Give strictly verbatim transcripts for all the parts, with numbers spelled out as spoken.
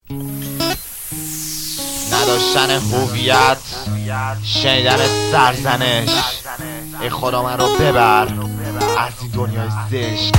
نداشتن هویت، شنیدن سرزنش. ای خدا من رو ببر از این دنیای زشت.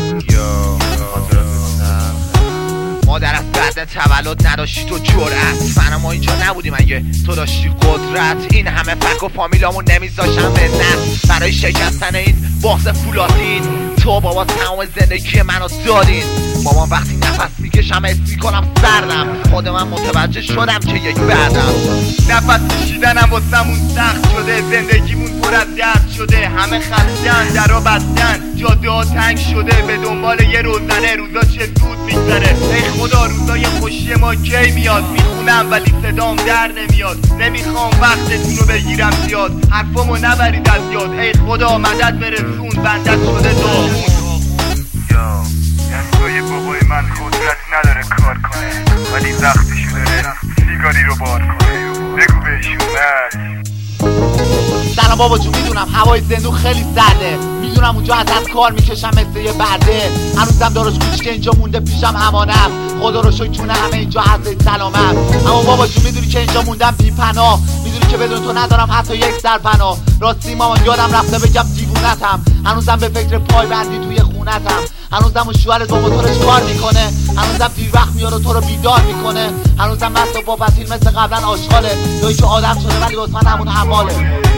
مادر از بعد تولد نداشتی تو جرأت، فنا ما اینجا نبودیم اگه تو داشتی قدرت. این همه فک و فامیلامون نمیذاشن به نفت برای شکستن این باخت فولادین. تو بابا تمام زندگی منو دادین. مامان وقتی نفس میکشم حس میکنم سردم. خود من متوجه شدم که یک بعدم. نفس کشیدنم واسمون سخت شده، زندگیمون پر از درد شده. همه خستن، درا بستن، جاده ها تنگ شده. به دنبال یه روزنه، روزا چه زود میگذره. ای خدا روزای خوشی ما کی میاد؟ میخونم ولی صدام در نمیاد. نمیخوام وقتتون رو بگیرم زیاد، حرفامو نبرید از یاد. ای خدا مدد برسون، بندت شده داغون. یا دستای بابای من قدرت نداره کار کنه، ولی وقتشو داره سیگاری رو بار کنه. بگو بهشون مرد. سلام بابا جون، میدونم هوای زندون خیلی سرده، میدونم اونجا از از کار میکشم مثل یه برده. هنوزم داراش کوچیک اینجا مونده پیشم امانم. خدا رو شکر چونه همه اینجا هست سلامم. اما بابا جون میدونی که اینجا موندم بی پناه، میدونی که بدون تو ندارم حتی یک سرپناه. راستی مامان یادم رفته بگم دیوونتم، هنوزم به فکر پای بندی توی خونتم. هنوزم اون شوهرت با موتورش کار میکنه، هنوزم دیر وقت میاد و تو رو بیدار میکنه. هنوزم مست و با بطیل مثل قبلا آشغاله. تویی که آدم شده ولی واسه من همون حماله.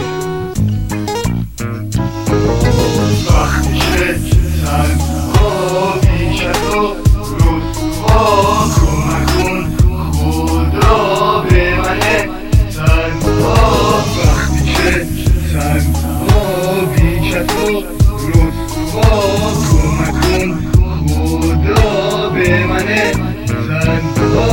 وقتی که تنها پیش تو رسوا کمک کن، خدا به منه تنها. وقتی که تنها پیش تو رسوا کمک کن، خدا به منه تنها.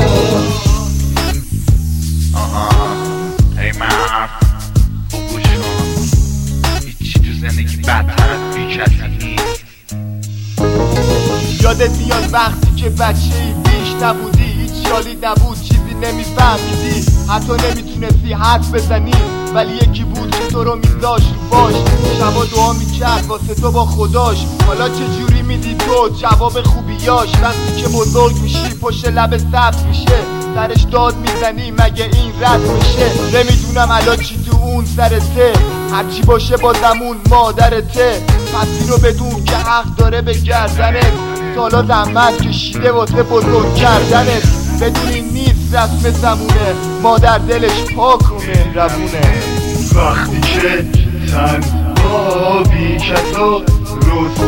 آها ای مرد بگوش کن، هیچی تو زندگی بدتر از بی کسی نیست. یادت میاد وقتی که بچه ای بیش نبودی، هیچ یالی نبود، چیزی نمیفهمیدی، حتی نمیتونستی حرف بزنی، ولی یکی بود که تو رو میذاشت رو باش. شبا دعا میکرد واسه تو با خداش. حالا چجوری میدی تو جواب خوبیاش؟ وقتی که بزرگ میشی پشت لب سبز میشه، سرش داد میزنی مگه این رد میشه؟ نمیدونم الان چی تو اون سرته، هرچی باشه با زمون مادرته. پسی رو بدون که حق داره به گردنت، سالا زحمت کشیده واسه بزرگ کردنت. بدون این نیست رسم زمونه، مادر دلش پاک و مهربونه. وقتی که تنها بی کسا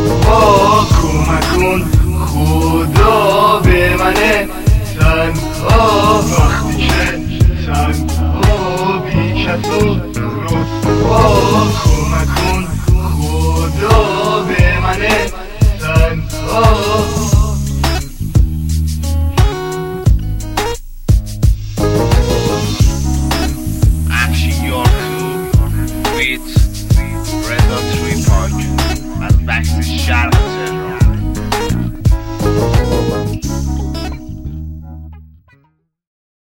رسوا کمک کن، خدا به منه تنها.